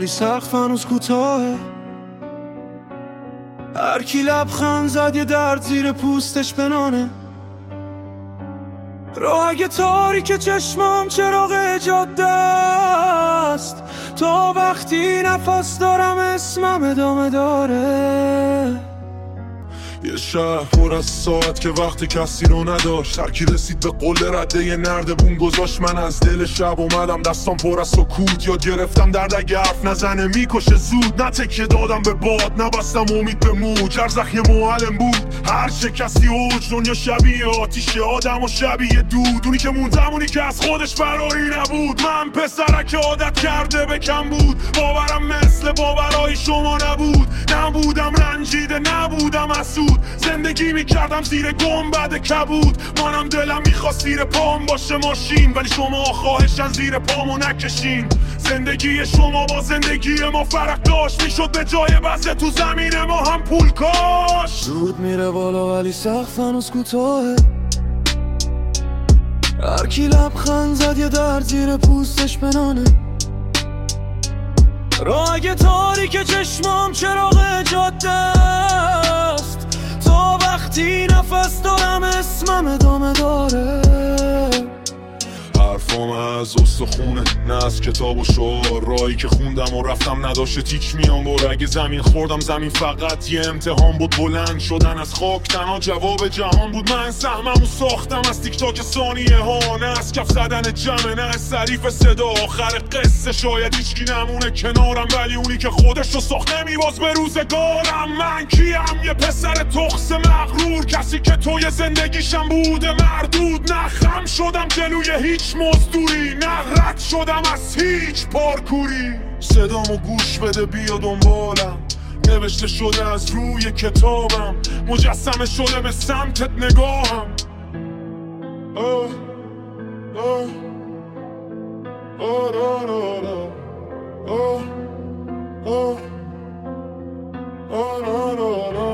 ولی سقف هنوز کوتاهه. هر کی لبخند زد یه درد زیر پوستش بنانه. راه تاریک چشمام چراغ جاده است، تا وقتی نفس دارم اسمم ادامه داره. یه شهر پر از ساعت که وقت کسی رو نداشت. هر کی رسید به قله رده یه نردبون گذاشت. من از دل شب اومدم دستام پر از سکوت. یاد گرفتم درد اگه حرف نزنه میکشه زود. نه تکیه دادم به باد نبستم امید به موج. هر زخم یه معلم بود، هر شکستی اوج. دنیا شبیه آتیشه آدم و شبیه دود. اونی که موندم اونی که از خودش فراری نبود. من پسرک عادت کرده به کم بود. باورم مثل باورای شما نبود. نبودم رنجیده نبودم حسود. زندگی میکردم زیر گنبد کبود. منم دلم میخواست زیر پام باشه ماشین، ولی شما خواهشن زیر پامو نکشین. زندگی شما با زندگی ما فرق داشت. میشد به جای بسه تو زمین ما هم پول کاش. زود میره بالا ولی سقف هنوز کوتاهه. هر کی لبخند زد یه درد زیر پوستش بنانه. راه تاریک چشمام چراغ جاده است، تا وقتی نفس دارم اسمم ادامه داره. حرفام از استخونه نه از کتاب و شعار. راهی که خوندم و رفتم نداشته تیک میان بر. اگه زمین خوردم زمین فقط یه امتحان بود. بلند شدن از خاک تنها جواب جهان بود. من سهممو ساختم از تیک تاک ثانیه ها. نه از کف زدن جمع نه از صریف صدا. آخر قصه شاید هیچکی نمونه کنارم، ولی اونی که خودش رو ساخت نمیباز به روزگارم. من کیم؟ یه پسر تخس مغرور، کسی که توی زندگیشم بوده مردود. نه خم شدم جلوی هیچ مزدوری، نه رد شدم از هیچ پارکوری. صدامو گوش بده بیا دنبالم، نوشته شده از روی کتابم. مجسمه شده به سمتت نگاهم. آه آه آه آه آه آه آه آه آه